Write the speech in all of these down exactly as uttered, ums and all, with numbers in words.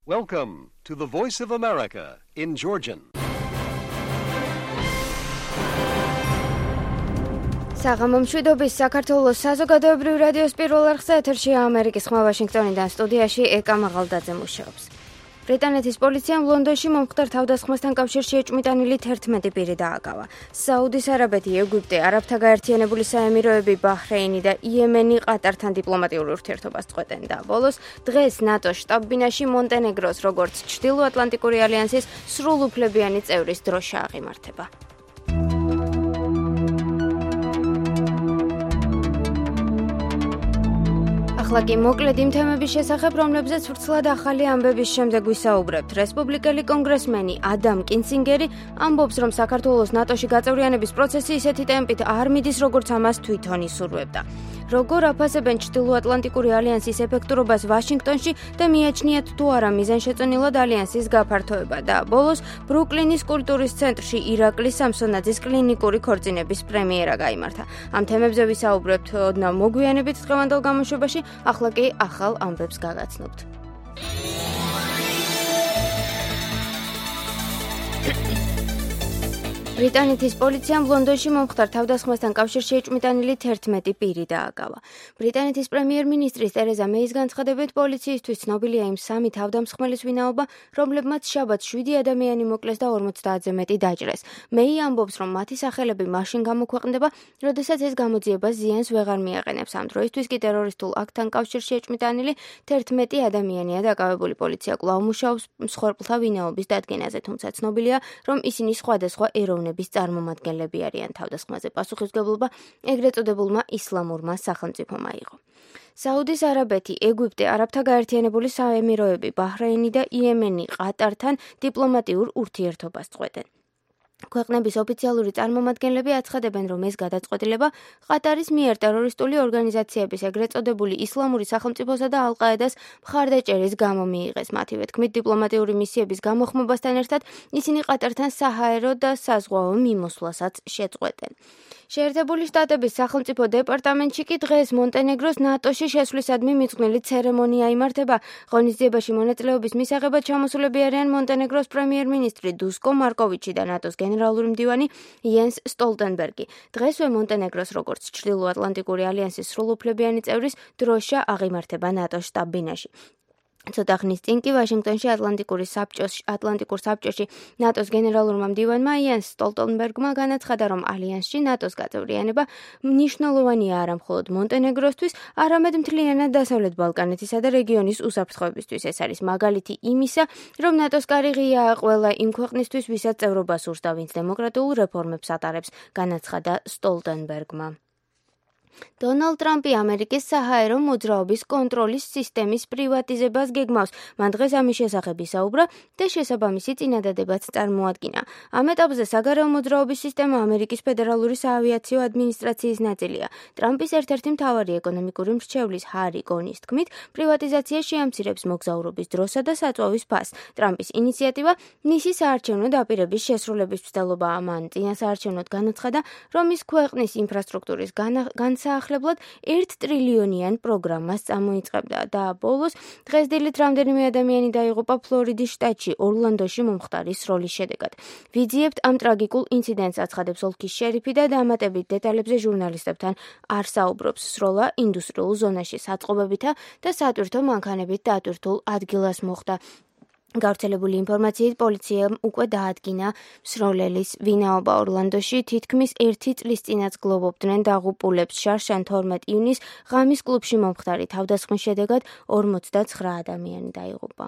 Welcome to the Voice of America in Georgian. საღამომშვიდობის საქართველოს საზოგადოებრივ რადიოს პირველ არხზე ეთერშია ამერიკის ხმა ვაშინგტონიდან სტუდიაში ეკა მაღალდაძე მუშაობს. ბრიტანეთის პოლიციამ ლონდონში მომხდარ თავდასხმასთან კავშირში ეჭვმიტანილი თერთმეტი პირი დააკავა. საუდის არაბეთი, ეგვიპტე, არაბთა გაერთიანებული საემიროები, ბაჰრეინი და იემენი ყატართან დიპლომატიურ ურთიერთობას წყვეტენ და ბოლოს დღეს ნატოს შტაბ-ბინაში მონტენეგროს როგორც ჩრდილოატლანტიკური ალიანსის სრულუფლებიანი წევრის დროშა აღიმართება. ახლა კი მოკლედ იმ თემების შესახებ, რომლებზეც ვრცლად ახალი ამბების შემდეგ ვისაუბრებთ. რესპუბლიკელი კონგრესმენი ადამ კინცინგერი ამბობს, რომ საქართველოს ნატოში გაწევრიანების პროცესი ისეთი ტემპით არ მიდის, როგორც ამას თვითონ ისურვებდა. როგორ აფასებენ ჩრდილოატლანტიკური ალიანსის ეფექტურობას ვაშინგტონში და მიაჩნიათ თუ არა მიზანშეწონილად ალიანსის გაფართოება და ბოლოს ბრუკლინის კულტურის ცენტრში ირაკლის სამსონაძის კლინიკური ქორწინების პრემიერა გაიმართა. ამ თემებზე ვისაუბრებთ ოდნავ მოგვიანებით დღევანდელ გამოშვებაში. ახლა კი ახალ ამბებს გაგაცნობთ. ბრიტანეთის პოლიციამ ლონდონში მომხდარ თავდასხმასთან კავშირში ეჭვმიტანილი თერთმეტი პირი დააკავა. ბრიტანეთის პრემიერ-მინისტრის ტერეზა მეის განცხადებით, პოლიციისთვის ცნობილია იმ სამი თავდამსხმელის ვინაობა, რომლებმაც შაბათს შვიდი ადამიანი მოკლეს და ორმოცდაათზე მეტი დაჭრეს. მეი ამბობს, რომ მათი სახელები მაშინ გამოქვეყნდება, როდესაც ეს გამოძიება ზიანს ვეღარ მიაყენებს. ამ დროისთვის კი ტერორისტულ აქტთან კავშირში ეჭვმიტანილი თერთმეტი ადამიანია დაკავებული. პოლიცია კვლავ მუშაობს მსხვერპლთა ვინაობის დადგენაზე, თუმცა ცნობილია, რომ ისინი სხვადასხვა ეროვნების წარმომადგენლები არიან. თავდასხმაზე პასუხისმგებლობა ეგრეთ წოდებულმა ისლამურმა სახელმწიფომ აიღო. საუდის არაბეთი, ეგვიპტე, არაბთა გაერთიანებული საემიროები, ბაჰრეინი და იემენი ყატართან დიპლომატიურ ურთიერთობას წყვეტენ. ქვეყნების ოფიციალური წარმომადგენლები აცხადებენ, რომ ეს გადაწყვეტილება ყატარის მიერ ტერორისტული ორგანიზაციების ეგრეთ წოდებული ისლამური სახელმწიფოსა და ალ-ყაედას მხარდაჭერის გამო მიიღეს. მათივე თქმით, დიპლომატიური მისიების გამოხმობასთან ერთად ისინი ყატართან საჰაერო და საზღვაო მიმოსვლასაც შეწყვეტენ. შეერთებული შტატების სახელმწიფო დეპარტამენტში კი დღეს მონტენეგროს ნატოში შესვლისადმი მიძღვნილი ცერემონია იმართება. ღონისძიებაში მონაწილეობის მისაღებად ჩამოსულები არიან მონტენეგროს პრემიერ-მინისტრი დუსკო მარკოვიჩი და ნატოს გენერალური მდივანი იენს სტოლტენბერგი. დღესვე მონტენეგროს როგორც ჩრდილოატლანტიკური ალიანსის სრულუფლებიანი წევრის დროშა აღიმართება ნატოს შტაბ-ბინაში. ცოტა ხნის წინ კი ვაშინგტონში ატლანტიკური საბჭოს ატლანტიკურ საბჭოში ნატოს გენერალურმა მდივანმა იენს სტოლტენბერგმა განაცხადა, რომ ალიანსში ნატოს გაწევრიანება მნიშვნელოვანია არა მხოლოდ მონტენეგროსთვის, არამედ მთლიანად დასავლეთ ბალკანეთისა და რეგიონის უსაფრთხოებისთვის. ეს არის მაგალითი იმისა, რომ ნატოს კარი ღიაა ყველა იმ ქვეყნისთვის, ვისაც წევრობა სურს და ვინც დემოკრატიულ რეფორმებს ატარებს, განაცხადა სტოლტენბერგმა. დონალდ ტრამპი ამერიკის საჰაერო მოძრაობის კონტროლის სისტემის პრივატიზებას გეგმავს. მან დღეს ამის შესახებ ისაუბრა და შესაბამისი წინადადებაც წარმოადგინა. ამ ეტაპზე საგარეო მოძრაობის სისტემა ამერიკის ფედერალური საავიაციო ადმინისტრაციის ნაწილია. ტრამპის ერთ-ერთი მთავარი ეკონომიკური მრჩევლის ჰარი გონის თქმით, პრივატიზაცია შეამცირებს მოგზაურობის დროსა და საწვავის ფასს. ტრამპის ინიციატივა მისი საარჩევნო დაპირების შესრულების მცდელობაა. მან წინასაარჩევნოდ განაცხადა, რომ ის ქვეყნის ინფრასტრუქტურის განსაახლებლად ერთ ტრილიონიან პროგრამას წამოიწყებდა და ბოლოს დღეს დილით რამდენიმე ადამიანი დაიღუპა ფლორიდის შტატში ორლანდოში მომხდარი სროლის შედეგად. ვიძიებთ ამ ტრაგიკულ ინციდენტს, აცხადებს ოლქის შერიფი და დამატებით დეტალებზე ჟურნალისტებთან არ საუბრობს. სროლა ინდუსტრიულ ზონაში საწყობებითა და სატვირთო მანქანებით დატვირთულ ადგილას მოხდა. გავრცელებული ინფორმაციით პოლიციამ უკვე დაადგინა მსროლელის ვინაობა. ორლანდოში თითქმის ერთი წლის წინაც გლოვობდნენ დაღუპულებს. შარშან თორმეტ ივნის ღამის კლუბში მომხდარი თავდასხმის შედეგად ორმოცდაცხრა ადამიანი დაიღუპა.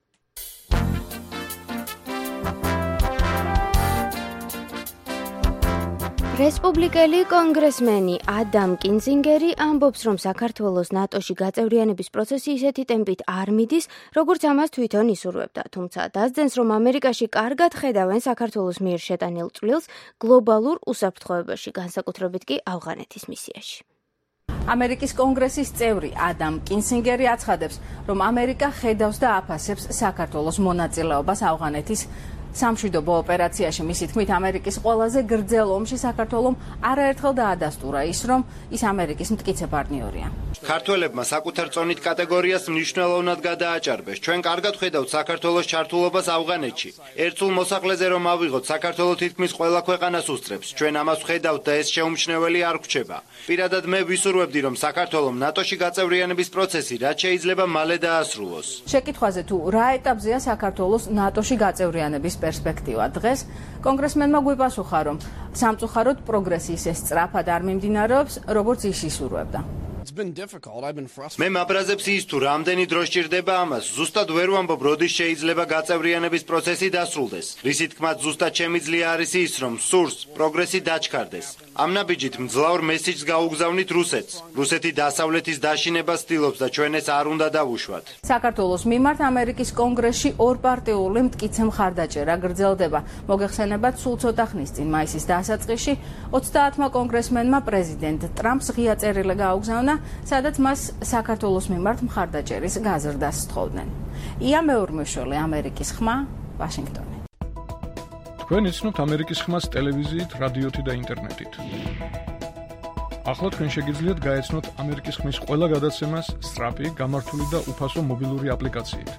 რესპუბლიკელი კონგრესმენი ადამ კინცინგერი ამბობს, რომ საქართველოს ნატოში გაწევრიანების პროცესი ისეთი ტემპით არ მიდის, როგორც ამას თვითონ ისურვებდა. თუმცა დასძენს, რომ ამერიკაში კარგად ხედავენ საქართველოს მიერ შეტანილ წვლილს გლობალურ უსაფრთხოებაში, განსაკუთრებით კი ავღანეთის მისიაში. ამერიკის კონგრესის წევრი ადამ კინცინგერი აცხადებს, რომ ამერიკა ხედავს და აფასებს საქართველოს მონაწილეობას ავღანეთის სამშვიდობო ოპერაციაში მისი თქმით ამერიკის ყველაზე გრძელ ომში საქართველომ არაერთხელ დაადასტურა ის, რომ ის ამერიკის მტკიცე პარტნიორია. ქართველებმა საკუთარ წონით კატეგორიას მნიშვნელოვნად გადააჭარბეს. ჩვენ კარგად ხედავთ საქართველოს ჩართულობას ავღანეთში. ერთსულ მოსახლეზე რომ ავიღოთ, საქართველო თითქმის ყველა ქვეყანას უსწრებს. ჩვენ ამას ვხედავთ და ეს შეუმჩნეველი არ გვჩება. პირადად მე ვისურვებდი, რომ საქართველომ ნატოში გაწევრიანების პროცესი რაც შეიძლება მალე დაასრულოს. შეკითხვაზე თუ რა ეტაპზეა საქართველოს ნატოში გაწევრიანების პერსპექტივა დღეს, კონგრესმენმა გვიპასუხა, რომ სამწუხაროდ პროგრესი ისე სწრაფად არ მიმდინარეობს, როგორც ის ისურვებდა. მე მაბრაზებს ის თუ რამდენი დრო სჭირდება ამას, ზუსტად ვერ ვამბობ, როდის შეიძლება გაწევრიანების პროცესი დასრულდეს. რისი თქმაც ზუსტად შემიძლია არის ის, რომ სურს პროგრესი დაჩქარდეს. ამ ნაბიჯით მძლავრ მესიჯს გაუგზავნით რუსეთს. რუსეთი დასავლეთის დაშინებას ცდილობს და ჩვენ ეს არ უნდა დავუშვათ. საქართველოს მიმართ ამერიკის კონგრესში ორპარტიული მტკიცე მხარდაჭერა გრძელდება. მოგეხსენებათ, სულ ცოტა ხნის წინ მაისის დასაწყისში ოცდაათმა კონგრესმენმა პრეზიდენტ ტრამპს ღია წერილი გააუგზავნა, სადაც მას საქართველოს მიმართ მხარდაჭერის გაზრდას სთხოვდნენ. ია მეორმეშველი, ამერიკის ხმა, ვაშინგტონი. თქვენ იცნობთ ამერიკის ხმას ტელევიზიით, რადიოთი და ინტერნეტით. ახლა თქვენ შეგიძლიათ გაეცნოთ ამერიკის ხმის ყველა გადაცემას სწრაფი, გამართული და უფასო მობილური აპლიკაციით.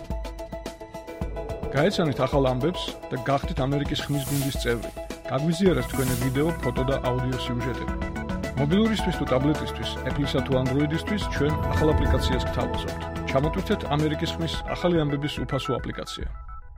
გაეცანით ახალ ამბებს და გახდით ამერიკის ხმის გუნდის წევრი. გაგვიზიარეთ თქვენი ვიდეო, ფოტო და აუდიო სიუჟეტები. მობილურისთვის თუ ტაბლეტისთვის, Apple-ისა თუ Android-ისთვის ჩვენ ახალ აპლიკაციას გთავაზობთ. ჩამოტვირთეთ ამერიკის ხმის ახალი ამბების უფასო აპლიკაცია.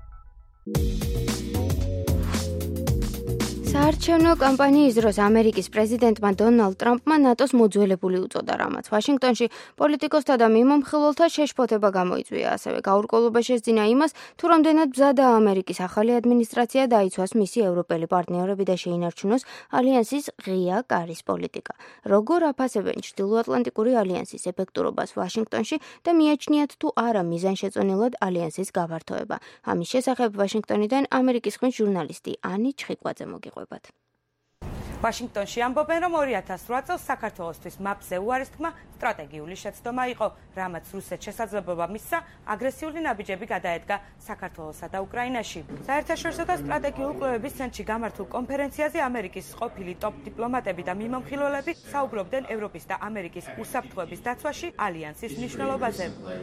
საარჩევნო კამპანიის დროს ამერიკის პრეზიდენტმა დონალდ ტრამპმა ნატოს მოძველებული უწოდა, რამაც ვაშინგტონში პოლიტიკოსთა და მიმომხილველთა შეშფოთება გამოიწვია. ასევე გაურკვევლობა შესძინა იმას, თუ რამდენად მზადაა ამერიკის ახალი ადმინისტრაცია დაიცვას მისი ევროპელი პარტნიორები და შეინარჩუნოს ალიანსის ღია კარის პოლიტიკა. როგორ აფასებენ ჩრდილოატლანტიკური ალიანსის ეფექტურობას ვაშინგტონში და მიაჩნიათ თუ არა მიზანშეწონილად ალიანსის გაფართოება. ამის შესახებ ვაშინგტონიდან ამერიკის ხმის ჟურნალისტი ანი ჩხიკვაძე მოგიყვება. ვაშინგტონში ამბობენ, რომ ორი ათას რვა წელს საქართველოსთვის მაპზე უარის თქმა სტრატეგიული შეცდომა იყო, რამაც რუსეთს შესაძლებლობა მისცა აგრესიული ნაბიჯები გადაედგა საქართველოსა და უკრაინაში. საერთაშორისო და სტრატეგიული კვლევების ცენტრში გამართულ კონფერენციაზე ამერიკის ყოფილი ტოპ დიპლომატები და მიმომხილველები საუბრობდნენ ევროპის და ამერიკის უსაფრთხოების დაცვაში ალიანსის მნიშვნელობაზე.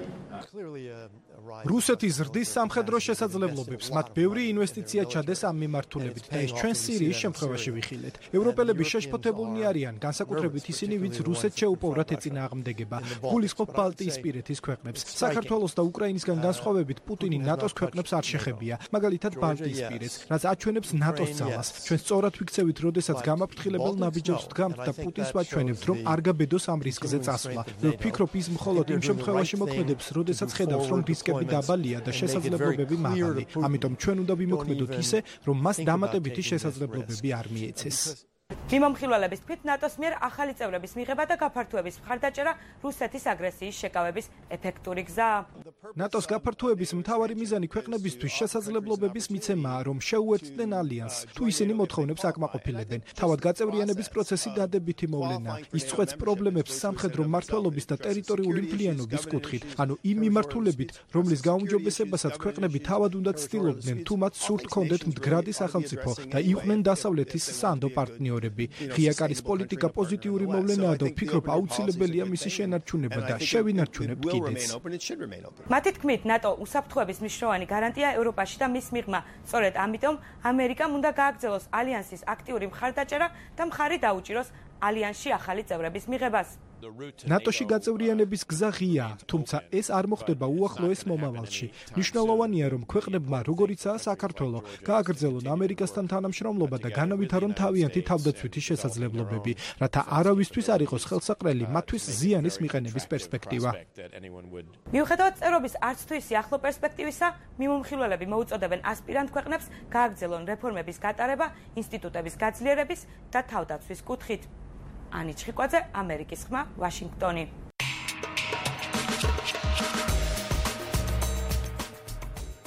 რუსეთი ზრდის სამხედრო შესაძლებლობებს, მათ ბევრი ინვესტიცია ჩადეს ამ მიმართულებით და ეს ჩვენ სირიის შემთხვევაში ვიხილეთ. ევროპელები შეშფოთებულნი არიან, განსაკუთრებით ისინი, ვინც რუსეთს შეუპოვრათ ეწინააღმდეგება. გულისხმობ ბალტიისპირეთის ქვეყნებს. საქართველოს და უკრაინისგან განსხვავებით პუტინი ნატოს ქვეყნებს არ შეხებია, მაგალითად ბალტიისპირეთს, რაც აჩვენებს ნატოს ძალას. ჩვენ სწორად ვიქცევით, როდესაც გამაფრთხილებელ ნაბიჯებს ვდგამთ და პუტინს ვაჩვენებთ, რომ არ გაბედოს ამ რისკზე წასვლა. ვფიქრობ, ის მხოლოდ იმ შემთხვევაში მოქმედებს, როდესაც ხედავს, რომ რისკები დაბალია და შესაძლებლობები მაღალი. ამიტომ ჩვენ უნდა ვიმოქმედოთ ისე, რომ მას დამატებითი შესაძლებლობები არ მიეცეს. მიმომხილველების თქმით, ნატოს მიერ ახალი წევრების მიღება და გაფართოების მხარდაჭერა რუსეთის აგრესიის შეკავების ეფექტური გზაა. ნატოს გაფართოების მთავარი მიზანი ქვეყნებისთვის შესაძლებლობების მიცემაა, რომ შეუერთდნენ ალიანსს, თუ ისინი მოთხოვნებს აკმაყოფილებენ. თავად გაწევრიანების პროცესი დადებითი მოვლენაა. ის წყვეტს პრობლემებს სამხედრო მმართველობის და ტერიტორიული მთლიანობის კუთხით, ანუ იმ მიმართულებით, რომლის გაუმჯობესებასაც ქვეყნები თავად უნდა ცდილობდნენ, თუ მათ სურთ ჰქონდეთ მდგრადი სახელმწიფო და იყვნენ დასავლეთის სანდო პარტნიორები. ღია კარის პოლიტიკა პოზიტიური მოვლენაა და ვფიქრობ, აუცილებელია მისი შენარჩუნება და შევინარჩუნებთ კიდეც. მათი თქმით, ნატო უსაფრთხოების მნიშვნელოვანი გარანტია ევროპაში და მის მიღმა. სწორედ ამიტომ ამერიკამ უნდა გააგრძელოს ალიანსის აქტიური მხარდაჭერა და მხარი დაუჭიროს ალიანსში ახალი წევრების მიღებას. ნატოში გაწევრიანების გზა ღიაა, თუმცა ეს არ მოხდება უახლოეს მომავალში. მნიშვნელოვანია, რომ ქვეყნებმა, როგორიცაა საქართველო, გააგრძელონ ამერიკასთან თანამშრომლობა და განავითარონ თავიანთი თავდაცვითი შესაძლებლობები, რათა არავისთვის არ იყოს ხელსაყრელი მათთვის ზიანის მიყენების პერსპექტივა. მიუხედავად წევრობის არც თუ ისი ახლო პერსპექტივისა, მიმომხილველები მოუწოდებენ ასპირანტ ქვეყნებს გააგრძელონ რეფორმების გატარება ინსტიტუტების გაძლიერების და თავდაცვის კუთხით. ანი ჩხიკვაძე, ამერიკის ხმა, ვაშინგტონი.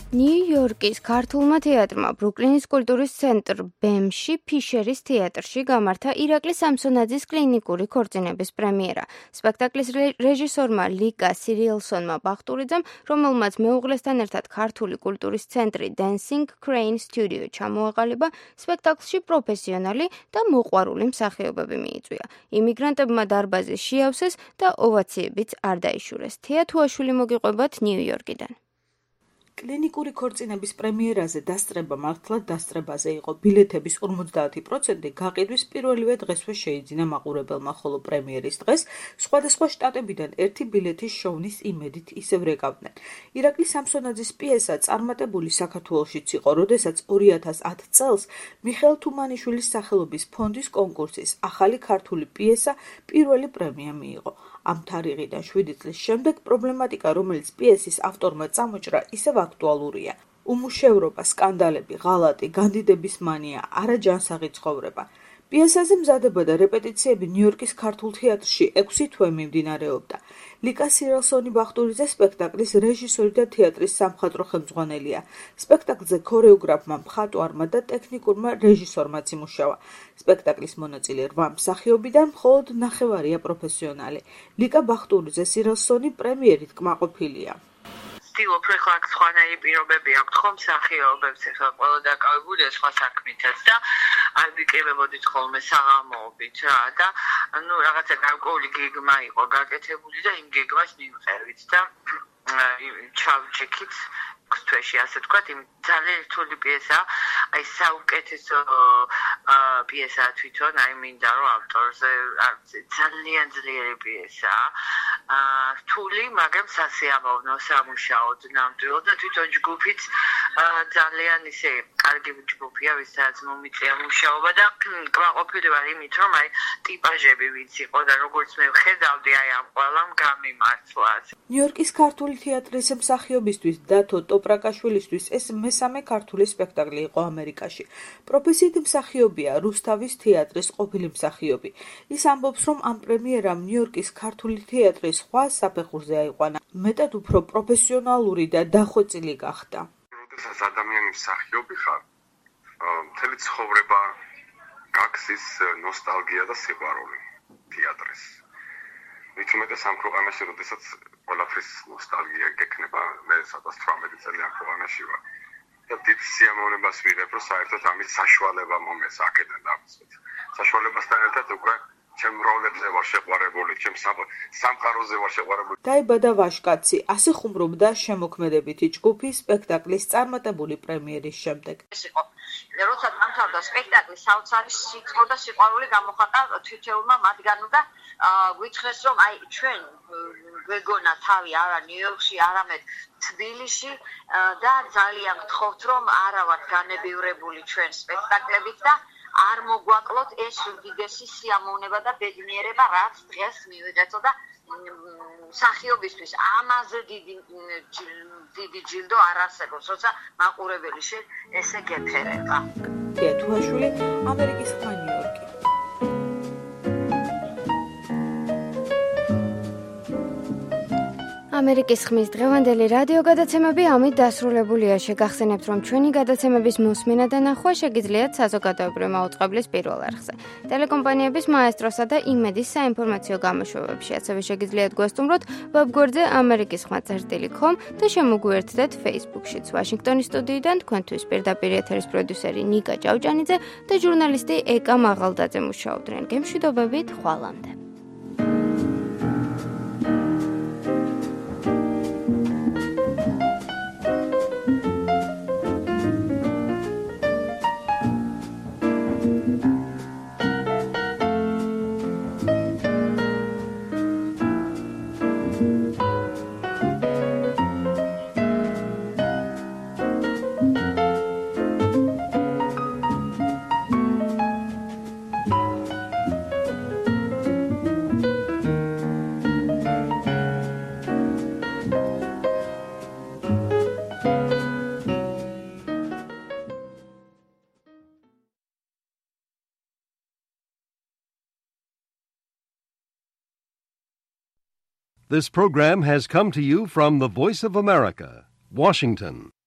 ნიუ-იორკის ქართულმა თეატრმა ბრუკლინის კულტურის ცენტრ ბემში ფიშერის თეატრში გამართა ირაკლი სამსონაძის კლინიკური ქორწინების პრემიერა. სპექტაკლის რეჟისორმა ლიკა სირიელსონმა ბახტურიძემ, რომელმაც მეუღლესთან ერთად ქართული კულტურის ცენტრი Dancing Crane Studio ჩამოაყალიბა, სპექტაკლში პროფესიონალი და მოყვარული მსახიობები მიიწვია. იმიგრანტებმა დარბაზი შეავსეს და ოვაციებიც არ დაიშურეს. თეა თუაშვილი მოგიყვებათ ნიუ-იორკიდან. კლინიკური ქორწინების პრემიერაზე დასწრება მართლად დასწრებაზე იყო. ბილეთების ორმოცდაათი პროცენტი გაყიდვის პირველივე დღესვე შეიძინა მაყურებელმა, ხოლო პრემიერის დღეს სხვადასხვა შტატებიდან ერთი ბილეთის შოვნის იმედით ისევ რეკავდნენ. ირაკლი სამსონაძის პიესა წარმატებული საქართველოშიც იყო, როდესაც ორი ათას ათ წელს მიხეილ თუმანიშვილის სახელობის ფონდის კონკურსის ახალი ქართული პიესა პირველი პრემია მიიღო. ამ თარიღიდან შვიდი წლის შემდეგ პრობლემატიკა, რომელიც პიესის ავტორმა წამოჭრა, ისევ აქტუალურია. უმუშევრობა, სკანდალები, ღალატი, განდიდების მანია, არაჯანსაღი ცხოვრება. პიესაზე მზადება და რეპეტიციები ნიუ-იორკის ქართულ თეატრში ექვსი თვე მიმდინარეობდა. ლიკა სირიელსონი ბახტურიძე სპექტაკლის რეჟისორი და თეატრის სამხატვრო ხელმძღვანელია. სპექტაკლზე ქორეოგრაფმა, მხატვარმა და ტექნიკურმა რეჟისორმაც იმუშავა. სპექტაკლის მონაწილე რვა მსახიობიდან მხოლოდ ნახევარია პროფესიონალი. ლიკა ბახტურიძე სირიელსონი პრემიერით კმაყოფილია. ვთქვი, ხო აქ სხვანაირი პირობები აქვს ხომ მსახიობებს, ეხლა ყველა დაკავებულია სხვა საქმითაც და არ ვიკრიბებოდით ხოლმე საღამოობით რა და ნუ რაღაცა გარკვეული გეგმა იყო გაკეთებული და იმ გეგმას მივყევით და ჩავჭიქით თვეში, ასე თქვა, იმ ძალიან რთული პიესა, აი საუკეთესო პიესაა თვითონ, აი მინდა რომ ავტორზე ძალიან ძლიერი პიესაა. რთული, მაგრამ სასიამოვნო, სამუშაოდ ნამდვილად და თვითონ ჯგუფიც ძალიან ისე კარგი ჯგუფია, ვისაც მომიწია მუშაობა და კმაყოფილი ვარ იმით, რომ აი ტიპაჟები ვინც იყო და როგორც მე ვხედავდი აი ამ ყველამ გამიმართლას. ნიუ-იორკის ქართული თეატრის მსახიობისთვის დათო ტოპრაკაშვილისთვის ეს მესამე ქართული სპექტაკლი იყო ამერიკაში. პროფესიით მსახიობია, რუსთავის თეატრის ყოფილი მსახიობი. ის ამბობს, რომ ამ პრემიერამ ნიუ-იორკის ქართული თეატრის სხვა საფეხურზე აიყვანა. მეტად უფრო პროფესიონალური და დახვეწილი გახდა. როდესაც ადამიანი მსახიობი ხარ, მთელი ცხოვრება გაქვს ის ნოსტალგია და სიყვარული თეატრის. მით უმეტეს ამ ქვეყანაში, როდესაც ყველაფრის ნოსტალგია გექნება, მე სადაც თვრამეტი წელი ამ ქვეყანაში ვარ. და დიდ სიამოვნებას ვიღებ, რომ საერთოდ ამის საშუალება მომეს აქედან დავიწყეთ. საშუალებასთან ერთად უკვე ჩემ როლებზე ვარ შეყვარებული, ჩემ სამყაროზე ვარ შეყვარებული. დაიბადა ვაშკაცი, ასე ხუმრობდა შემოქმედებითი ჯგუფი სპექტაკლის წარმატებული პრემიერის შემდეგ. ეს იყო როცა დამთავრდა სპექტაკლი, საოცარი სიცხო და სიყვარული გამოხატა თითოეულმა მათგანმა და გვითხრეს, რომ აი ჩვენ გვეგონა თავი არა ნიუ-იორკში, არამედ თბილისში და ძალიან გთხოვთ, რომ არა ვართ განებივრებული ჩვენ სპექტაკლებით და არ მოგვაკლოთ ეს უდიდესი სიამოვნება და ბედნიერება, რაც დღეს მივიღეთო და მსახიობისთვის ამაზე დიდი დიდი ჯილდო არ არსებობს, როცა მაყურებელი შენ ესე გეფერება. თეა თუაშვილი, ამერიკის ხმა ნიუ-იორკი. ამერიკის ხმის დღევანდელი რადიო გადაცემები ამით დასრულებულია. შეგახსენებთ, რომ ჩვენი გადაცემების მოსმენა და ნახვა შეგიძლიათ საზოგადოებრივი მაუწყებლის პირველ არხზე, ტელეკომპანიების მაესტროსა და იმედის საინფორმაციო გამოშვებებში. ასევე შეგიძლიათ გვესტუმროთ ვებგვერდზე ამერიკის ხმა წერტილი კომ და შემოგვიერთდეთ Facebook-შიც. ვაშინგტონის სტუდიიდან თქვენთვის პირდაპირ ეთერის პროდიუსერი ნიკა ჭავჭანიძე და ჟურნალისტი ეკა მაღალდაძე მუშაობდნენ. გემშვიდობებით, ხვალამდე. This program has come to you from the Voice of America, Washington.